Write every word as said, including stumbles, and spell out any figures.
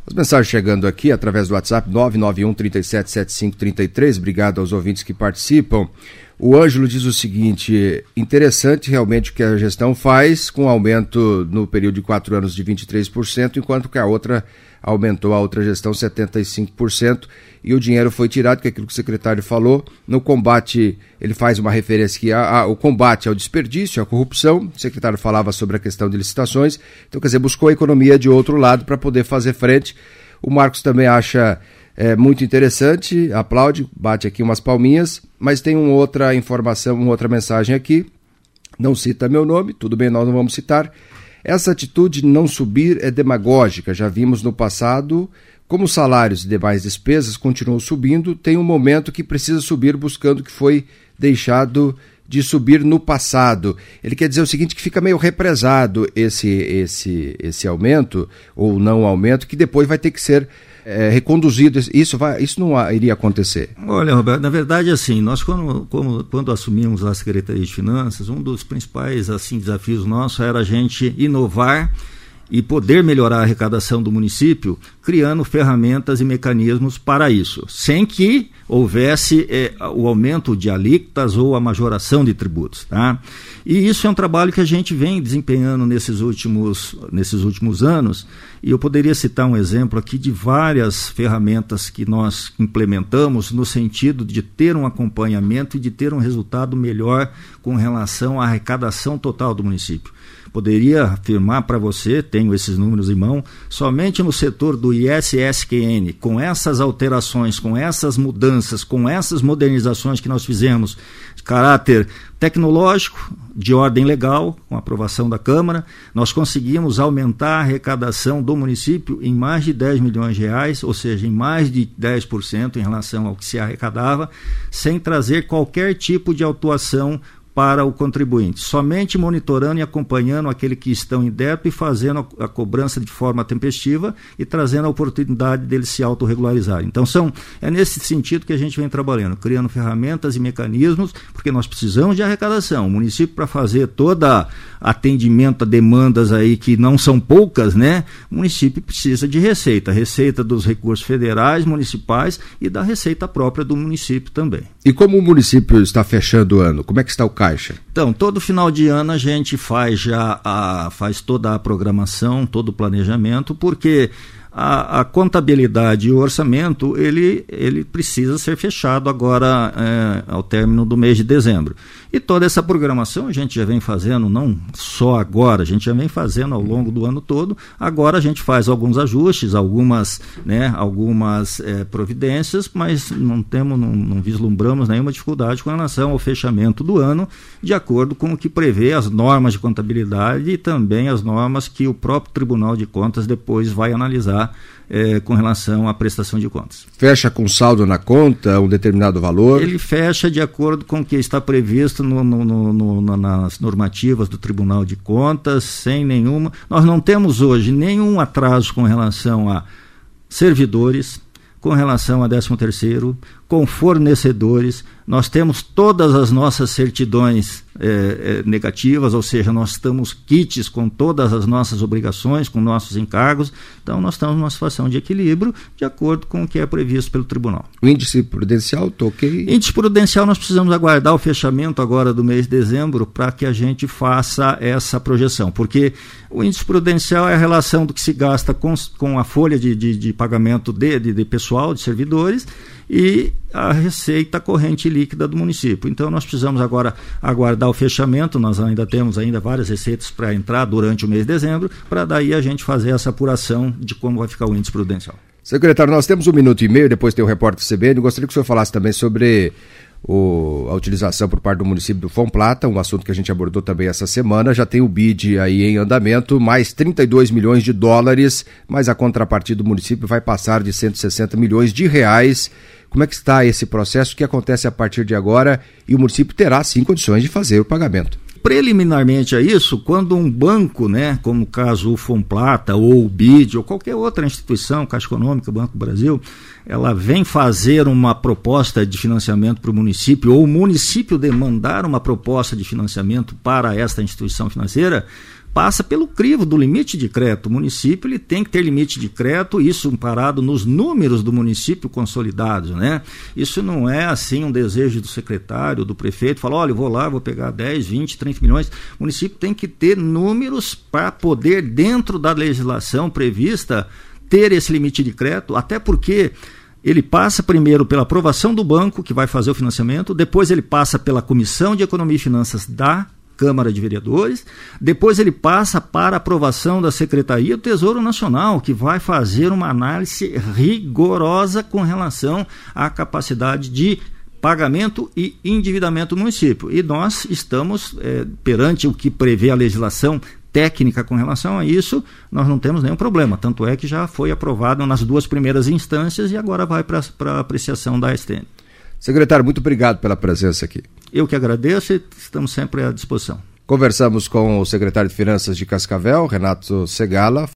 As mensagens chegando aqui através do WhatsApp nove nove um, três sete, sete cinco três três. Obrigado aos ouvintes que participam. O Ângelo diz o seguinte: interessante realmente o que a gestão faz, com aumento no período de quatro anos de vinte e três por cento, enquanto que a outra aumentou, a outra gestão setenta e cinco por cento, e o dinheiro foi tirado, que é aquilo que o secretário falou. No combate, ele faz uma referência que a, a, o combate ao desperdício, à corrupção. O secretário falava sobre a questão de licitações, então quer dizer, buscou a economia de outro lado para poder fazer frente. O Marcos também acha é, muito interessante, aplaude, bate aqui umas palminhas, mas tem uma outra informação, uma outra mensagem aqui, não cita meu nome, tudo bem, nós não vamos citar. Essa atitude de não subir é demagógica, já vimos no passado, como os salários e demais despesas continuam subindo, tem um momento que precisa subir buscando o que foi deixado de subir no passado. Ele quer dizer o seguinte, que fica meio represado esse, esse, esse aumento, ou não aumento, que depois vai ter que ser é, reconduzido. Isso, vai, isso não iria acontecer. Olha, Roberto, na verdade, assim, nós quando, como, quando assumimos a Secretaria de Finanças, um dos principais assim, desafios nossos era a gente inovar e poder melhorar a arrecadação do município, criando ferramentas e mecanismos para isso, sem que houvesse eh, o aumento de alíquotas ou a majoração de tributos, tá? E isso é um trabalho que a gente vem desempenhando nesses últimos, nesses últimos anos, e eu poderia citar um exemplo aqui de várias ferramentas que nós implementamos no sentido de ter um acompanhamento e de ter um resultado melhor com relação à arrecadação total do município. Poderia afirmar para você, tenho esses números em mão, somente no setor do I S S Q N, com essas alterações, com essas mudanças, com essas modernizações que nós fizemos, de caráter tecnológico, de ordem legal, com a aprovação da Câmara, nós conseguimos aumentar a arrecadação do município em mais de dez milhões de reais, ou seja, em mais de dez por cento em relação ao que se arrecadava, sem trazer qualquer tipo de autuação para o contribuinte, somente monitorando e acompanhando aquele que estão em débito e fazendo a, a cobrança de forma tempestiva e trazendo a oportunidade dele se autorregularizar. Então são, é nesse sentido que a gente vem trabalhando, criando ferramentas e mecanismos, porque nós precisamos de arrecadação. O município, para fazer todo atendimento a demandas aí que não são poucas, né? O município precisa de receita, receita dos recursos federais, municipais e da receita própria do município também. E como o município está fechando o ano, como é que está o caixa? Então, todo final de ano a gente faz já a, faz toda a programação, todo o planejamento, porque a, a contabilidade e o orçamento, ele, ele precisa ser fechado agora é, ao término do mês de dezembro. E toda essa programação a gente já vem fazendo, não só agora, a gente já vem fazendo ao longo do ano todo. Agora a gente faz alguns ajustes, algumas, né, algumas é, providências, mas não temos, não, não vislumbramos nenhuma dificuldade com relação ao fechamento do ano, de acordo com o que prevê as normas de contabilidade e também as normas que o próprio Tribunal de Contas depois vai analisar É, com relação à prestação de contas. Fecha com saldo na conta, um determinado valor? Ele fecha de acordo com o que está previsto no, no, no, no, nas normativas do Tribunal de Contas, sem nenhuma... Nós não temos hoje nenhum atraso com relação a servidores, com relação a décimo terceiro, com fornecedores. Nós temos todas as nossas certidões é, é, negativas, ou seja, nós estamos quites com todas as nossas obrigações, com nossos encargos. Então nós estamos numa situação de equilíbrio de acordo com o que é previsto pelo tribunal. O índice prudencial, toquei? Índice prudencial, nós precisamos aguardar o fechamento agora do mês de dezembro para que a gente faça essa projeção, porque o índice prudencial é a relação do que se gasta com, com a folha de, de, de pagamento de, de, de pessoal, de servidores, e a receita corrente líquida do município. Então nós precisamos agora aguardar o fechamento, nós ainda temos ainda várias receitas para entrar durante o mês de dezembro, para daí a gente fazer essa apuração de como vai ficar o índice prudencial. Secretário, nós temos um minuto e meio, depois tem o repórter do C B N, gostaria que o senhor falasse também sobre o, a utilização por parte do município do Fomplata, um assunto que a gente abordou também essa semana. Já tem o B I D aí em andamento, mais trinta e dois milhões de dólares, mas a contrapartida do município vai passar de cento e sessenta milhões de reais. Como é que está esse processo? O que acontece a partir de agora? E o município terá, sim, condições de fazer o pagamento. Preliminarmente a isso, quando um banco, né, como o caso o Fomplata ou o B I D ou qualquer outra instituição, Caixa Econômica, Banco do Brasil, ela vem fazer uma proposta de financiamento para o município, ou o município demandar uma proposta de financiamento para esta instituição financeira, passa pelo crivo do limite de crédito. O município ele tem que ter limite de crédito, isso amparado nos números do município consolidados, né? Isso não é assim um desejo do secretário, do prefeito, falar, olha, eu vou lá, vou pegar dez, vinte, trinta milhões. O município tem que ter números para poder, dentro da legislação prevista, ter esse limite de crédito, até porque ele passa primeiro pela aprovação do banco, que vai fazer o financiamento, depois ele passa pela Comissão de Economia e Finanças da Câmara de Vereadores, depois ele passa para aprovação da Secretaria do Tesouro Nacional, que vai fazer uma análise rigorosa com relação à capacidade de pagamento e endividamento do município. E nós estamos, é, perante o que prevê a legislação técnica com relação a isso, nós não temos nenhum problema. Tanto é que já foi aprovado nas duas primeiras instâncias e agora vai para a apreciação da A S T N. Secretário, muito obrigado pela presença aqui. Eu que agradeço e estamos sempre à disposição. Conversamos com o secretário de Finanças de Cascavel, Renato Segala.